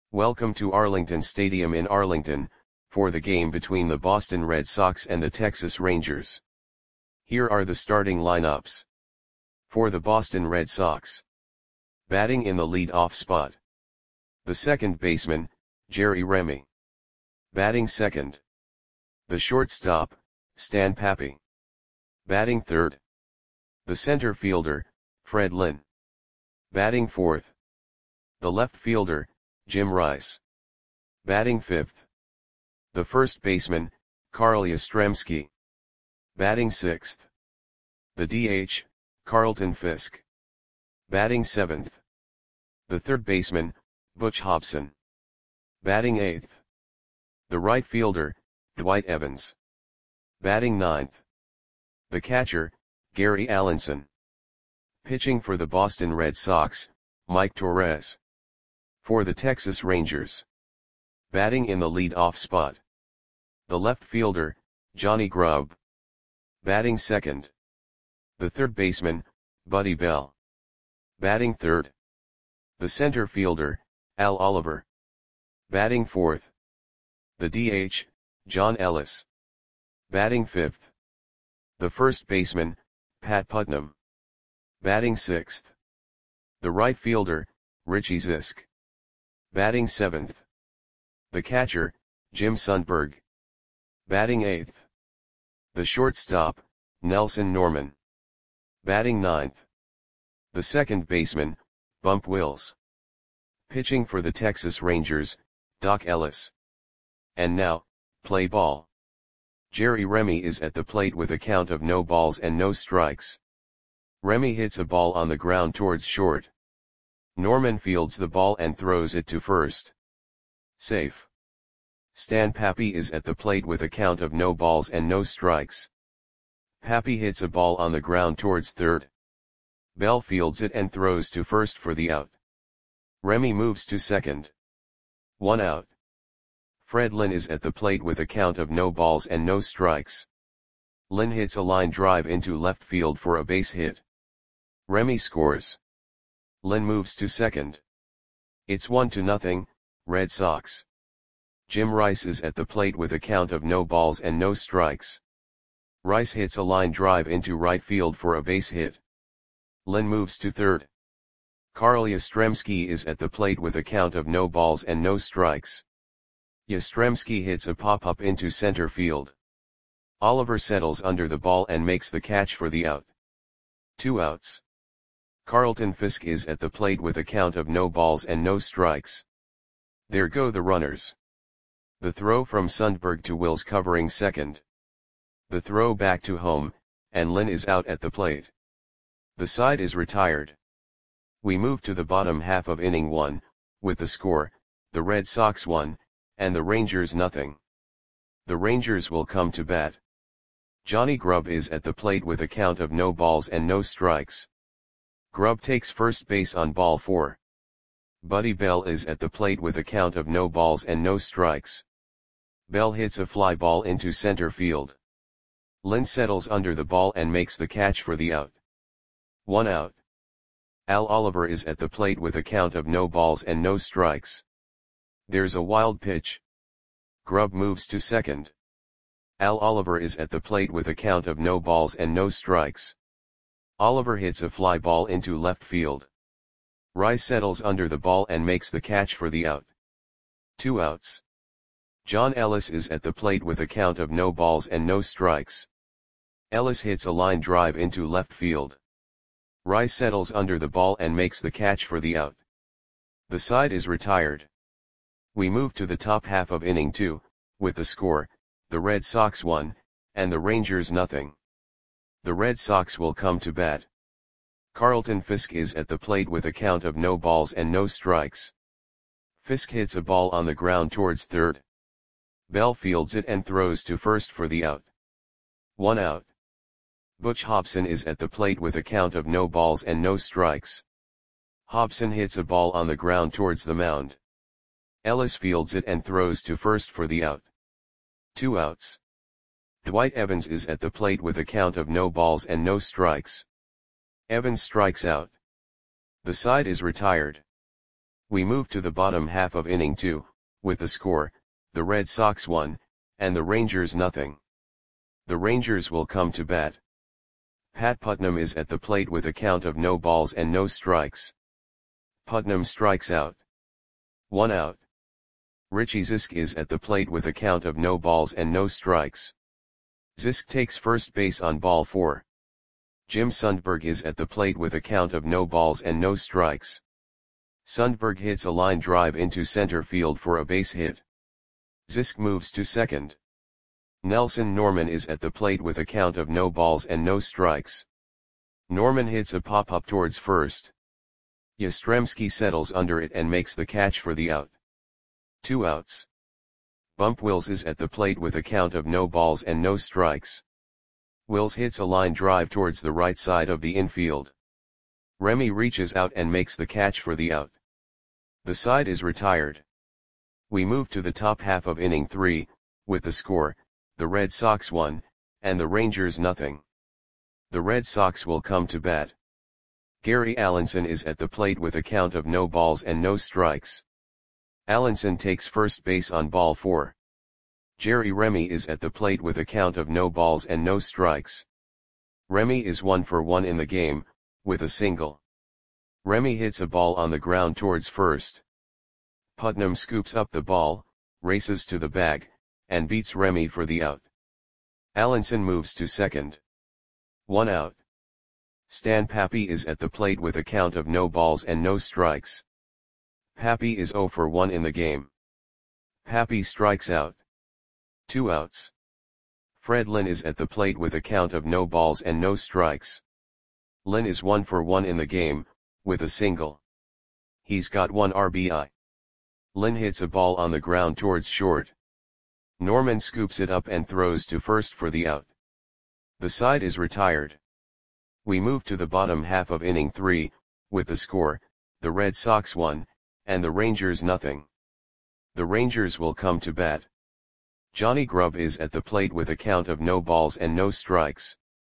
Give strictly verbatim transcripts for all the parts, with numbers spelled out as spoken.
Welcome to Arlington Stadium in Arlington, for the game between the Boston Red Sox and the Texas Rangers. Here are the starting lineups. For the Boston Red Sox. Batting in the lead-off spot. The second baseman, Jerry Remy. Batting second. The shortstop, Stan Papi. Batting third. The center fielder, Fred Lynn. Batting fourth. The left fielder, Jim Rice. Batting fifth. The first baseman, Carl Yastrzemski. Batting sixth. The D H, Carlton Fisk. Batting seventh. The third baseman, Butch Hobson. Batting eighth. The right fielder, Dwight Evans. Batting ninth. The catcher, Gary Allenson. Pitching for the Boston Red Sox, Mike Torres. For the Texas Rangers. Batting in the lead-off spot. The left fielder, Johnny Grubb. Batting second. The third baseman, Buddy Bell. Batting third. The center fielder, Al Oliver. Batting fourth. The D H, John Ellis. Batting fifth. The first baseman, Pat Putnam. Batting sixth. The right fielder, Richie Zisk. Batting seventh. The catcher, Jim Sundberg. Batting eighth. The shortstop, Nelson Norman. Batting ninth. The second baseman, Bump Wills. Pitching for the Texas Rangers, Doc Ellis. And now, play ball. Jerry Remy is at the plate with a count of no balls and no strikes. Remy hits a ball on the ground towards short. Norman fields the ball and throws it to first. Safe. Stan Papi is at the plate with a count of no balls and no strikes. Papi hits a ball on the ground towards third. Bell fields it and throws to first for the out. Remy moves to second. One out. Fred Lynn is at the plate with a count of no balls and no strikes. Lynn hits a line drive into left field for a base hit. Remy scores. Lynn moves to second. It's one to nothing, Red Sox. Jim Rice is at the plate with a count of no balls and no strikes. Rice hits a line drive into right field for a base hit. Lynn moves to third. Carl Yastrzemski is at the plate with a count of no balls and no strikes. Yastrzemski hits a pop-up into center field. Oliver settles under the ball and makes the catch for the out. Two outs. Carlton Fisk is at the plate with a count of no balls and no strikes. There go the runners. The throw from Sundberg to Wills covering second. The throw back to home, and Lynn is out at the plate. The side is retired. We move to the bottom half of inning one, with the score, the Red Sox one, and the Rangers nothing. The Rangers will come to bat. Johnny Grubb is at the plate with a count of no balls and no strikes. Grubb takes first base on ball four. Buddy Bell is at the plate with a count of no balls and no strikes. Bell hits a fly ball into center field. Lynn settles under the ball and makes the catch for the out. One out. Al Oliver is at the plate with a count of no balls and no strikes. There's a wild pitch. Grubb moves to second. Al Oliver is at the plate with a count of no balls and no strikes. Oliver hits a fly ball into left field. Rice settles under the ball and makes the catch for the out. Two outs. John Ellis is at the plate with a count of no balls and no strikes. Ellis hits a line drive into left field. Rice settles under the ball and makes the catch for the out. The side is retired. We move to the top half of inning two, with the score, the Red Sox one, and the Rangers nothing. The Red Sox will come to bat. Carlton Fisk is at the plate with a count of no balls and no strikes. Fisk hits a ball on the ground towards third. Bell fields it and throws to first for the out. One out. Butch Hobson is at the plate with a count of no balls and no strikes. Hobson hits a ball on the ground towards the mound. Ellis fields it and throws to first for the out. Two outs. Dwight Evans is at the plate with a count of no balls and no strikes. Evans strikes out. The side is retired. We move to the bottom half of inning two, with the score, the Red Sox one, and the Rangers nothing. The Rangers will come to bat. Pat Putnam is at the plate with a count of no balls and no strikes. Putnam strikes out. One out. Richie Zisk is at the plate with a count of no balls and no strikes. Zisk takes first base on ball four. Jim Sundberg is at the plate with a count of no balls and no strikes. Sundberg hits a line drive into center field for a base hit. Zisk moves to second. Nelson Norman is at the plate with a count of no balls and no strikes. Norman hits a pop-up towards first. Yastrzemski settles under it and makes the catch for the out. Two outs. Bump Wills is at the plate with a count of no balls and no strikes. Wills hits a line drive towards the right side of the infield. Remy reaches out and makes the catch for the out. The side is retired. We move to the top half of inning three, with the score, the Red Sox one, and the Rangers nothing. The Red Sox will come to bat. Gary Allenson is at the plate with a count of no balls and no strikes. Allenson takes first base on ball four. Jerry Remy is at the plate with a count of no balls and no strikes. Remy is one for one in the game, with a single. Remy hits a ball on the ground towards first. Putnam scoops up the ball, races to the bag, and beats Remy for the out. Allenson moves to second. One out. Stan Pappy is at the plate with a count of no balls and no strikes. Pappy is zero for one in the game. Pappy strikes out. Two outs. Fred Lynn is at the plate with a count of no balls and no strikes. Lynn is one for one in the game, with a single. He's got one R B I. Lynn hits a ball on the ground towards short. Norman scoops it up and throws to first for the out. The side is retired. We move to the bottom half of inning three, with the score, the Red Sox one, and the Rangers nothing. The Rangers will come to bat. Johnny Grubb is at the plate with a count of no balls and no strikes.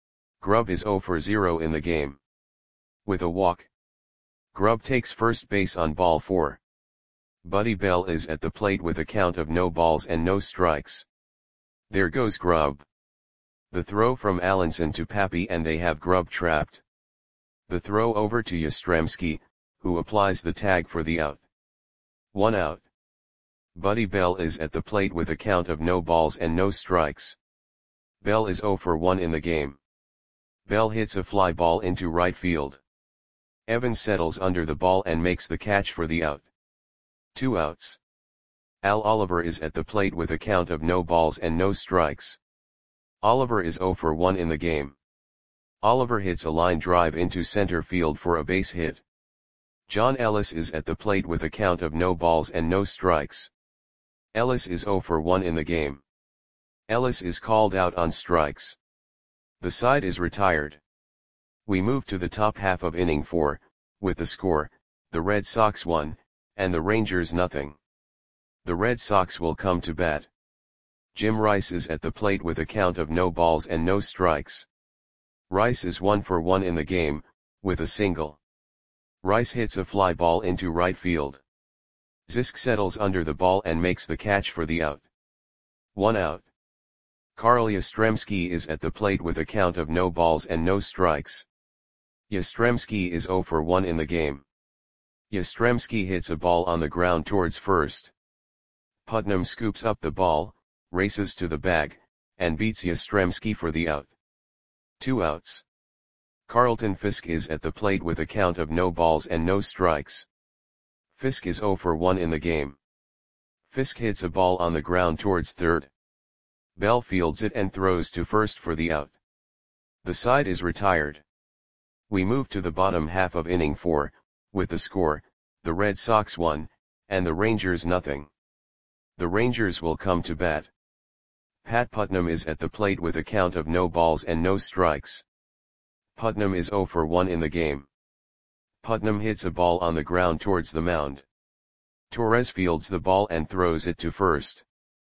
Grubb is zero for zero in the game. With a walk. Grubb takes first base on ball four. Buddy Bell is at the plate with a count of no balls and no strikes. There goes Grubb. The throw from Allenson to Pappy and they have Grubb trapped. The throw over to Yastrzemski, who applies the tag for the out. One out. Buddy Bell is at the plate with a count of no balls and no strikes. Bell is zero for one in the game. Bell hits a fly ball into right field. Evans settles under the ball and makes the catch for the out. Two outs. Al Oliver is at the plate with a count of no balls and no strikes. Oliver is zero for one in the game. Oliver hits a line drive into center field for a base hit. John Ellis is at the plate with a count of no balls and no strikes. Ellis is zero for one in the game. Ellis is called out on strikes. The side is retired. We move to the top half of inning four, with the score, the Red Sox one, and the Rangers nothing. The Red Sox will come to bat. Jim Rice is at the plate with a count of no balls and no strikes. Rice is one for one in the game, with a single. Rice hits a fly ball into right field. Zisk settles under the ball and makes the catch for the out. One out. Carl Yastrzemski is at the plate with a count of no balls and no strikes. Yastrzemski is zero for one in the game. Yastrzemski hits a ball on the ground towards first. Putnam scoops up the ball, races to the bag, and beats Yastrzemski for the out. Two outs. Carlton Fisk is at the plate with a count of no balls and no strikes. Fisk is zero for one in the game. Fisk hits a ball on the ground towards third. Bell fields it and throws to first for the out. The side is retired. We move to the bottom half of inning four, with the score, the Red Sox one, and the Rangers nothing. The Rangers will come to bat. Pat Putnam is at the plate with a count of no balls and no strikes. Putnam is zero for one in the game. Putnam hits a ball on the ground towards the mound. Torres fields the ball and throws it to first.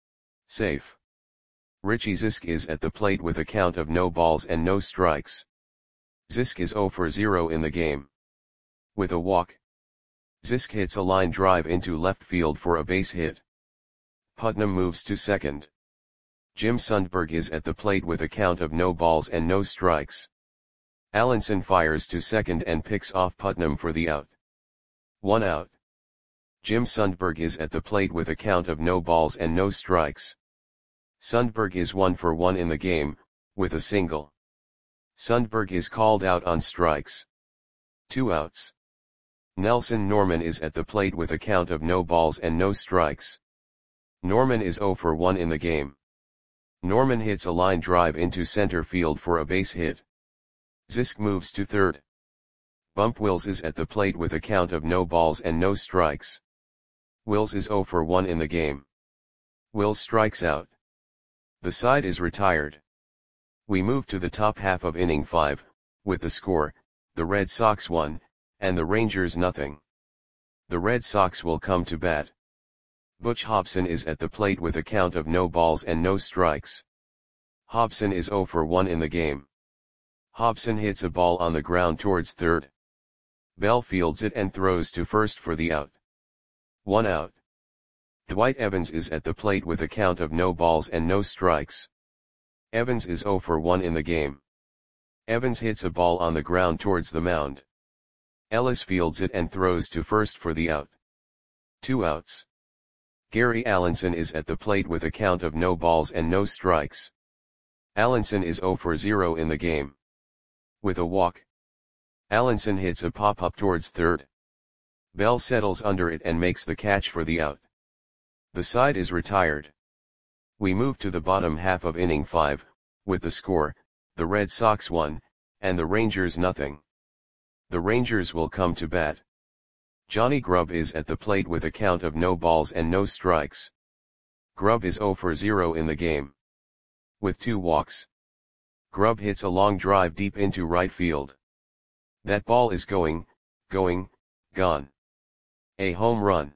Safe. Richie Zisk is at the plate with a count of no balls and no strikes. Zisk is zero for zero in the game. With a walk. Zisk hits a line drive into left field for a base hit. Putnam moves to second. Jim Sundberg is at the plate with a count of no balls and no strikes. Allenson fires to second and picks off Putnam for the out. One out. Jim Sundberg is at the plate with a count of no balls and no strikes. Sundberg is one for one in the game, with a single. Sundberg is called out on strikes. Two outs. Nelson Norman is at the plate with a count of no balls and no strikes. Norman is zero for one in the game. Norman hits a line drive into center field for a base hit. Zisk moves to third. Bump Wills is at the plate with a count of no balls and no strikes. Wills is zero for one in the game. Wills strikes out. The side is retired. We move to the top half of inning five, with the score, the Red Sox one, and the Rangers nothing. The Red Sox will come to bat. Butch Hobson is at the plate with a count of no balls and no strikes. Hobson is zero for one in the game. Hobson hits a ball on the ground towards third. Bell fields it and throws to first for the out. One out. Dwight Evans is at the plate with a count of no balls and no strikes. Evans is zero for one in the game. Evans hits a ball on the ground towards the mound. Ellis fields it and throws to first for the out. Two outs. Gary Allenson is at the plate with a count of no balls and no strikes. Allenson is zero for zero in the game. With a walk. Allenson hits a pop-up towards third. Bell settles under it and makes the catch for the out. The side is retired. We move to the bottom half of inning five, with the score, the Red Sox one, and the Rangers nothing. The Rangers will come to bat. Johnny Grubb is at the plate with a count of no balls and no strikes. Grubb is zero for zero in the game. With two walks. Grubb hits a long drive deep into right field. That ball is going, going, gone. A home run.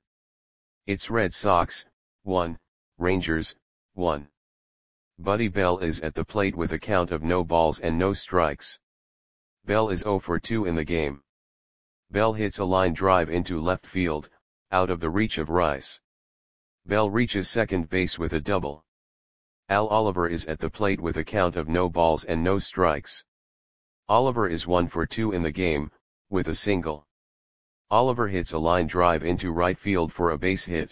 It's Red Sox, one, Rangers, one. Buddy Bell is at the plate with a count of no balls and no strikes. Bell is zero for two in the game. Bell hits a line drive into left field, out of the reach of Rice. Bell reaches second base with a double. Al Oliver is at the plate with a count of no balls and no strikes. Oliver is one for two in the game, with a single. Oliver hits a line drive into right field for a base hit.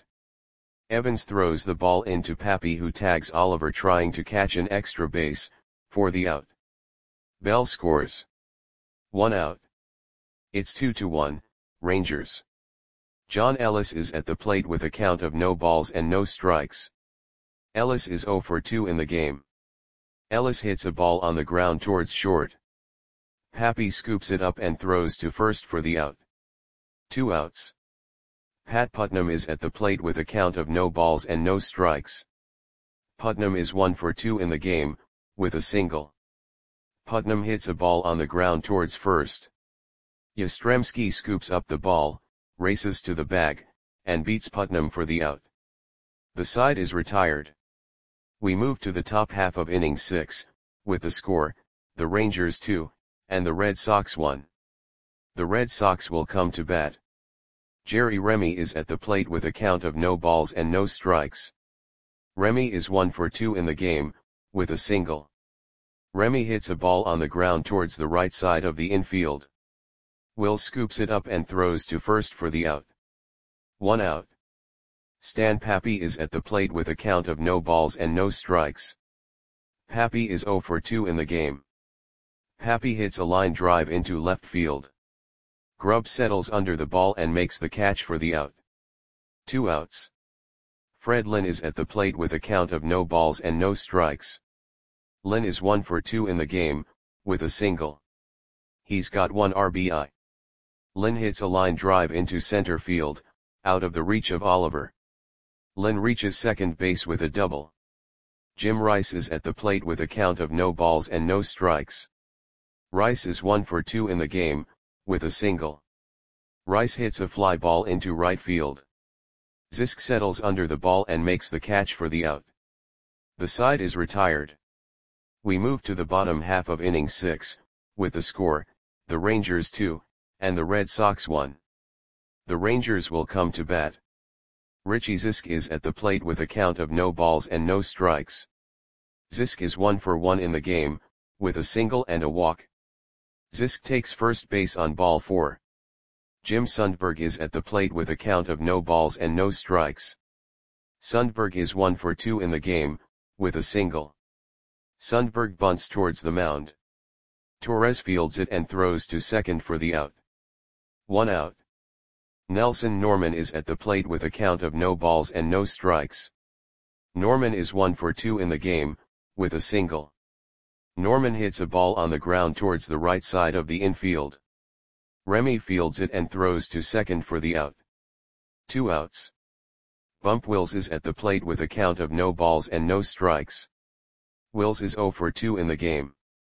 Evans throws the ball into Pappy, who tags Oliver trying to catch an extra base, for the out. Bell scores. One out. It's two to one, Rangers. John Ellis is at the plate with a count of no balls and no strikes. Ellis is zero for two in the game. Ellis hits a ball on the ground towards short. Pappy scoops it up and throws to first for the out. Two outs. Pat Putnam is at the plate with a count of no balls and no strikes. Putnam is one for two in the game, with a single. Putnam hits a ball on the ground towards first. Yastrzemski scoops up the ball, races to the bag, and beats Putnam for the out. The side is retired. We move to the top half of inning six, with the score, the Rangers two, and the Red Sox one. The Red Sox will come to bat. Jerry Remy is at the plate with a count of no balls and no strikes. Remy is one for two in the game, with a single. Remy hits a ball on the ground towards the right side of the infield. Will scoops it up and throws to first for the out. One out. Stan Pappy is at the plate with a count of no balls and no strikes. Pappy is zero for two in the game. Pappy hits a line drive into left field. Grubb settles under the ball and makes the catch for the out. Two outs. Fred Lynn is at the plate with a count of no balls and no strikes. Lynn is one for two in the game, with a single. He's got one R B I. Lynn hits a line drive into center field, out of the reach of Oliver. Lynn reaches second base with a double. Jim Rice is at the plate with a count of no balls and no strikes. Rice is one for two in the game, with a single. Rice hits a fly ball into right field. Zisk settles under the ball and makes the catch for the out. The side is retired. We move to the bottom half of inning six, with the score, the Rangers two, and the Red Sox one. The Rangers will come to bat. Richie Zisk is at the plate with a count of no balls and no strikes. Zisk is one for one in the game, with a single and a walk. Zisk takes first base on ball four. Jim Sundberg is at the plate with a count of no balls and no strikes. Sundberg is one for two in the game, with a single. Sundberg bunts towards the mound. Torres fields it and throws to second for the out. One out. Nelson Norman is at the plate with a count of no balls and no strikes. Norman is one for two in the game, with a single. Norman hits a ball on the ground towards the right side of the infield. Remy fields it and throws to second for the out. Two outs. Bump Wills is at the plate with a count of no balls and no strikes. Wills is zero for two in the game.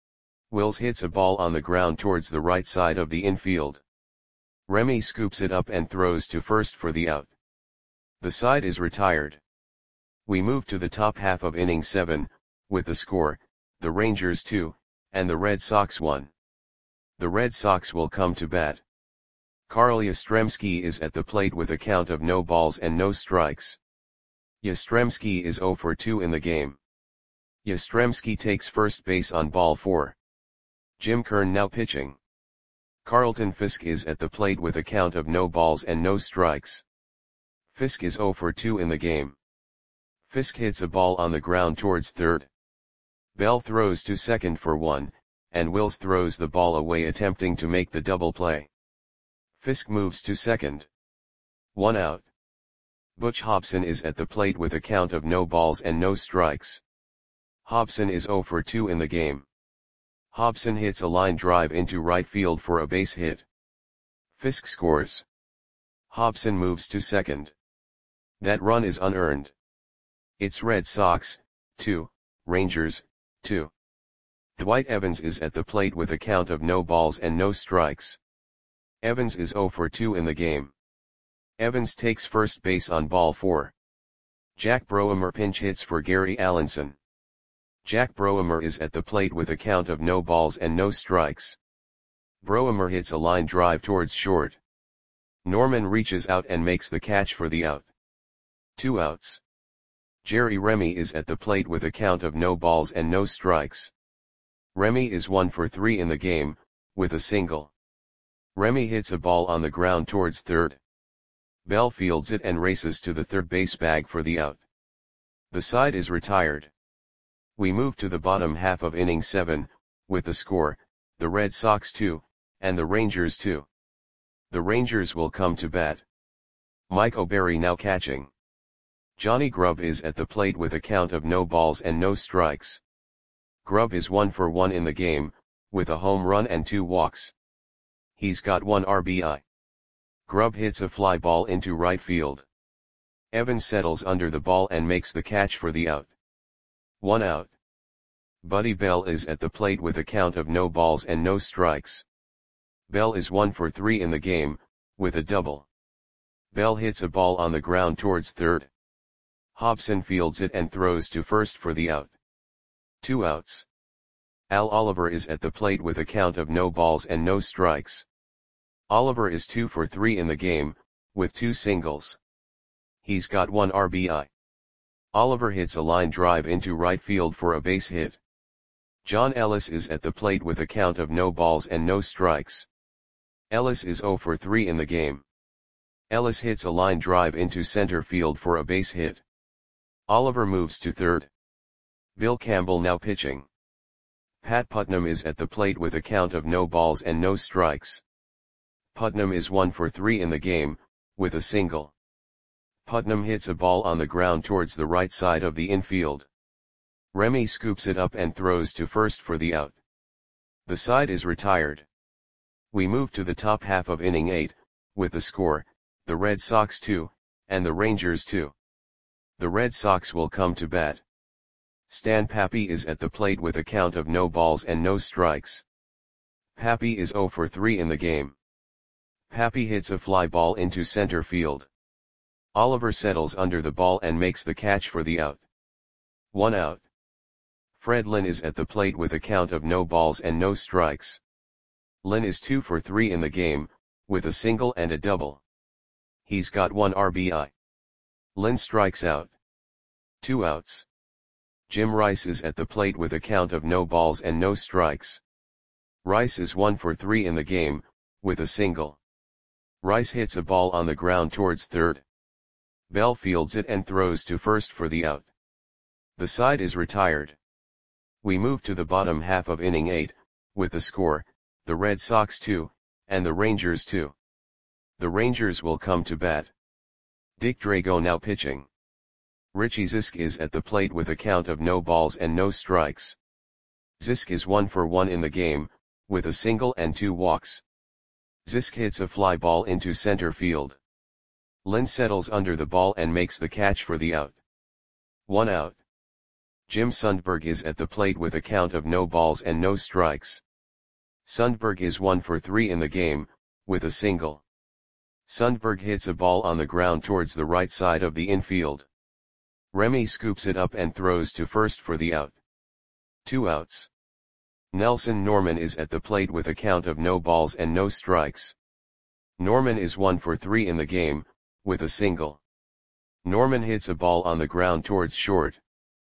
Wills hits a ball on the ground towards the right side of the infield. Remy scoops it up and throws to first for the out. The side is retired. We move to the top half of inning seven, with the score, the Rangers two, and the Red Sox one. The Red Sox will come to bat. Carl Yastrzemski is at the plate with a count of no balls and no strikes. Yastrzemski is zero for two in the game. Yastrzemski takes first base on ball four. Jim Kern now pitching. Carlton Fisk is at the plate with a count of no balls and no strikes. Fisk is zero for two in the game. Fisk hits a ball on the ground towards third. Bell throws to second for one, and Wills throws the ball away attempting to make the double play. Fisk moves to second. One out. Butch Hobson is at the plate with a count of no balls and no strikes. Hobson is zero for two in the game. Hobson hits a line drive into right field for a base hit. Fisk scores. Hobson moves to second. That run is unearned. It's Red Sox, two, Rangers, two. Dwight Evans is at the plate with a count of no balls and no strikes. Evans is zero for two in the game. Evans takes first base on ball four. Jack Broemer pinch hits for Gary Allenson. Jack Broemer is at the plate with a count of no balls and no strikes. Broemer hits a line drive towards short. Norman reaches out and makes the catch for the out. Two outs. Jerry Remy is at the plate with a count of no balls and no strikes. Remy is one for three in the game, with a single. Remy hits a ball on the ground towards third. Bell fields it and races to the third base bag for the out. The side is retired. We move to the bottom half of inning seven, with the score, the Red Sox two, and the Rangers two. The Rangers will come to bat. Mike O'Berry now catching. Johnny Grubb is at the plate with a count of no balls and no strikes. Grubb is one for one in the game, with a home run and two walks. He's got one R B I. Grubb hits a fly ball into right field. Evans settles under the ball and makes the catch for the out. One out. Buddy Bell is at the plate with a count of no balls and no strikes. Bell is one for three in the game, with a double. Bell hits a ball on the ground towards third. Hobson fields it and throws to first for the out. Two outs. Al Oliver is at the plate with a count of no balls and no strikes. Oliver is two for three in the game, with two singles. He's got one R B I. Oliver hits a line drive into right field for a base hit. John Ellis is at the plate with a count of no balls and no strikes. Ellis is zero for three in the game. Ellis hits a line drive into center field for a base hit. Oliver moves to third. Bill Campbell now pitching. Pat Putnam is at the plate with a count of no balls and no strikes. Putnam is one for three in the game, with a single. Putnam hits a ball on the ground towards the right side of the infield. Remy scoops it up and throws to first for the out. The side is retired. We move to the top half of inning eight, with the score, the Red Sox two, and the Rangers two. The Red Sox will come to bat. Stan Pappy is at the plate with a count of no balls and no strikes. Pappy is zero for three in the game. Pappy hits a fly ball into center field. Oliver settles under the ball and makes the catch for the out. One out. Fred Lynn is at the plate with a count of no balls and no strikes. Lynn is two for three in the game, with a single and a double. He's got one R B I. Lynn strikes out. Two outs. Jim Rice is at the plate with a count of no balls and no strikes. Rice is one for three in the game, with a single. Rice hits a ball on the ground towards third. Bell fields it and throws to first for the out. The side is retired. We move to the bottom half of inning eight, with the score, the Red Sox two, and the Rangers two. The Rangers will come to bat. Dick Drago now pitching. Richie Zisk is at the plate with a count of no balls and no strikes. Zisk is one for one in the game, with a single and two walks. Zisk hits a fly ball into center field. Lynn settles under the ball and makes the catch for the out. One out. Jim Sundberg is at the plate with a count of no balls and no strikes. Sundberg is one for three in the game, with a single. Sundberg hits a ball on the ground towards the right side of the infield. Remy scoops it up and throws to first for the out. Two outs. Nelson Norman is at the plate with a count of no balls and no strikes. Norman is one for three in the game, with a single. Norman hits a ball on the ground towards short.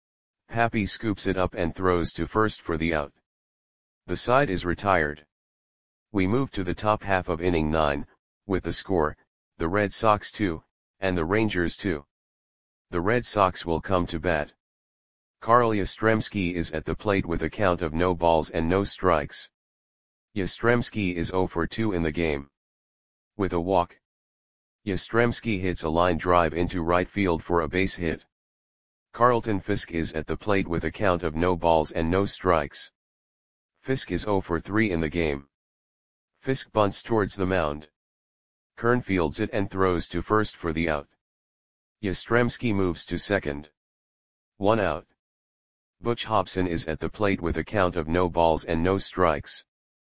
Pappy scoops it up and throws to first for the out. The side is retired. We move to the top half of inning nine, with the score, the Red Sox two, and the Rangers two. The Red Sox will come to bat. Carl Yastrzemski is at the plate with a count of no balls and no strikes. Yastrzemski is zero for two in the game. With a walk. Yastrzemski hits a line drive into right field for a base hit. Carlton Fisk is at the plate with a count of no balls and no strikes. Fisk is zero for three in the game. Fisk bunts towards the mound. Kern fields it and throws to first for the out. Yastrzemski moves to second. One out. Butch Hobson is at the plate with a count of no balls and no strikes.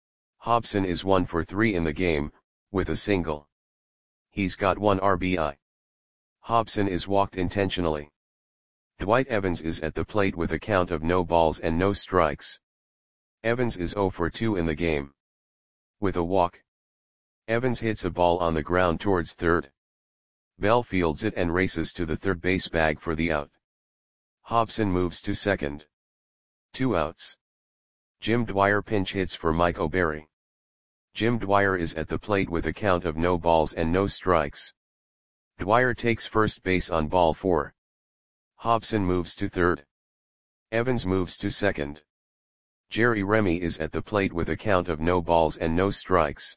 Hobson is one for three in the game, with a single. He's got one R B I. Hobson is walked intentionally. Dwight Evans is at the plate with a count of no balls and no strikes. Evans is zero for two in the game. With a walk. Evans hits a ball on the ground towards third. Bell fields it and races to the third base bag for the out. Hobson moves to second. Two outs. Jim Dwyer pinch hits for Mike O'Berry. Jim Dwyer is at the plate with a count of no balls and no strikes. Dwyer takes first base on ball four. Hobson moves to third. Evans moves to second. Jerry Remy is at the plate with a count of no balls and no strikes.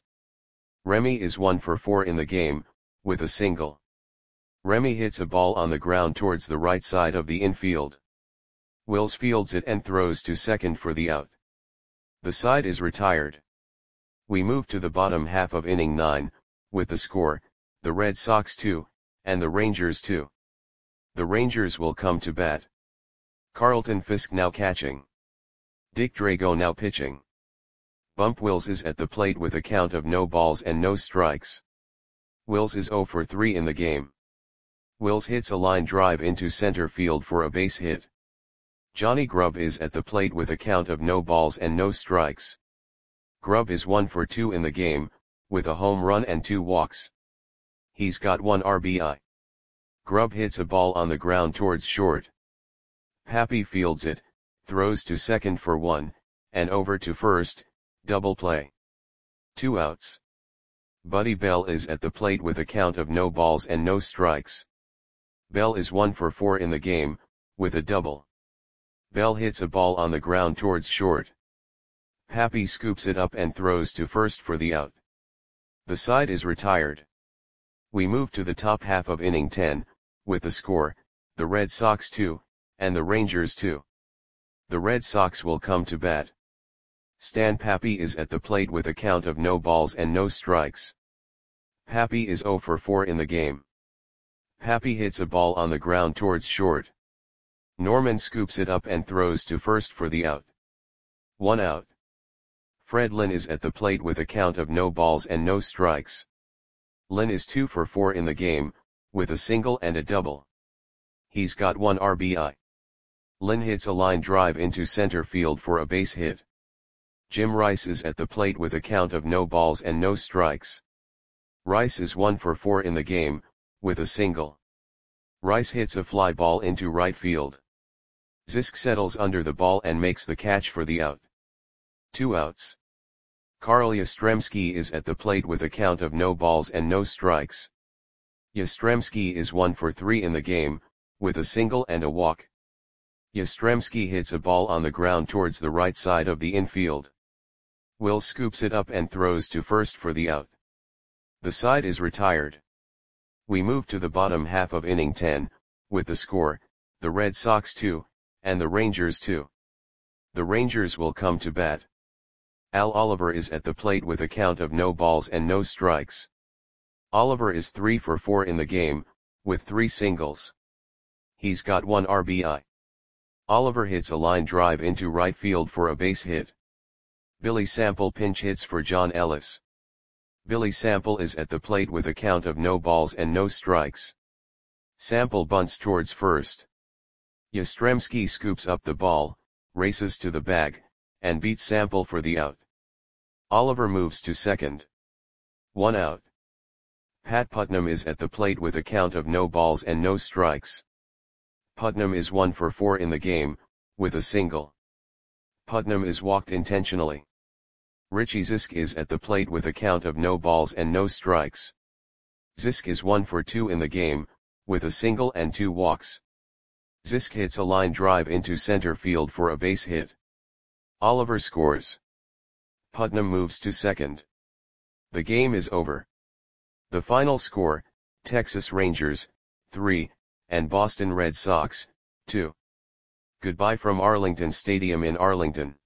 Remy is one for four in the game, with a single. Remy hits a ball on the ground towards the right side of the infield. Wills fields it and throws to second for the out. The side is retired. We move to the bottom half of inning nine, with the score, the Red Sox two, and the Rangers two. The Rangers will come to bat. Carlton Fisk now catching. Dick Drago now pitching. Bump Wills is at the plate with a count of no balls and no strikes. Wills is zero for three in the game. Wills hits a line drive into center field for a base hit. Johnny Grubb is at the plate with a count of no balls and no strikes. Grubb is one for two in the game, with a home run and two walks. He's got one R B I. Grubb hits a ball on the ground towards short. Pappy fields it, throws to second for one, and over to first, double play. Two outs. Buddy Bell is at the plate with a count of no balls and no strikes. Bell is one for four in the game, with a double. Bell hits a ball on the ground towards short. Pappy scoops it up and throws to first for the out. The side is retired. We move to the top half of inning ten, with the score, the Red Sox two, and the Rangers two. The Red Sox will come to bat. Stan Pappy is at the plate with a count of no balls and no strikes. Pappy is zero for four in the game. Pappy hits a ball on the ground towards short. Norman scoops it up and throws to first for the out. One out. Fred Lynn is at the plate with a count of no balls and no strikes. Lynn is two for four in the game, with a single and a double. He's got one R B I. Lynn hits a line drive into center field for a base hit. Jim Rice is at the plate with a count of no balls and no strikes. Rice is one for four in the game, with a single. Rice hits a fly ball into right field. Zisk settles under the ball and makes the catch for the out. Two outs. Karl Yastrzemski is at the plate with a count of no balls and no strikes. Yastrzemski is one for three in the game, with a single and a walk. Yastrzemski hits a ball on the ground towards the right side of the infield. Will scoops it up and throws to first for the out. The side is retired. We move to the bottom half of inning ten, with the score, the Red Sox two, and the Rangers two. The Rangers will come to bat. Al Oliver is at the plate with a count of no balls and no strikes. Oliver is three for four in the game, with three singles. He's got one R B I. Oliver hits a line drive into right field for a base hit. Billy Sample pinch hits for John Ellis. Billy Sample is at the plate with a count of no balls and no strikes. Sample bunts towards first. Yastrzemski scoops up the ball, races to the bag, and beats Sample for the out. Oliver moves to second. One out. Pat Putnam is at the plate with a count of no balls and no strikes. Putnam is one for four in the game, with a single. Putnam is walked intentionally. Richie Zisk is at the plate with a count of no balls and no strikes. Zisk is one for two in the game, with a single and two walks. Zisk hits a line drive into center field for a base hit. Oliver scores. Putnam moves to second. The game is over. The final score, Texas Rangers, three, and Boston Red Sox, two. Goodbye from Arlington Stadium in Arlington.